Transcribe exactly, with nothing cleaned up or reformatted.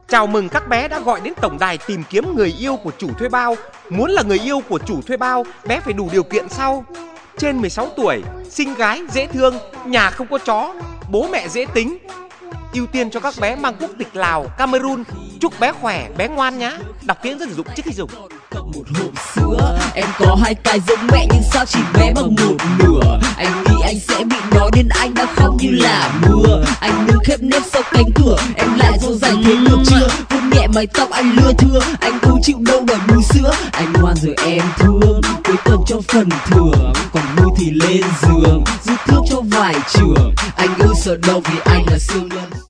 Chào mừng các bé đã gọi đến tổng đài tìm kiếm người yêu của chủ thuê bao. Muốn là người yêu của chủ thuê bao, bé phải đủ điều kiện sau: trên mười sáu tuổi, xinh gái, dễ thương, nhà không có chó, bố mẹ dễ tính. Ưu tiên cho các bé mang quốc tịch Lào, Cameroon. Chúc bé khỏe, bé ngoan nhá. Đọc kỹ hướng dẫn sử dụng trước khi dùng. Một hộp sữa, em có hai cái giống mẹ nhưng sao chỉ bé bằng một nửa. Anh nghĩ anh sẽ bị nói đến anh đã khóc như là mưa. Anh đứng khép nép sau cánh cửa, em lại dỗ dành thế được chưa? Vuốt nhẹ mái tóc anh lưa thưa, anh không chịu đâu đòi bú sữa. Anh ngoan rồi em thương, cuối tuần cho phần thưởng, còn vui thì lên giường, rút thuốc cho vài trường. Anh ư sợ đâu vì anh là siêu nhân.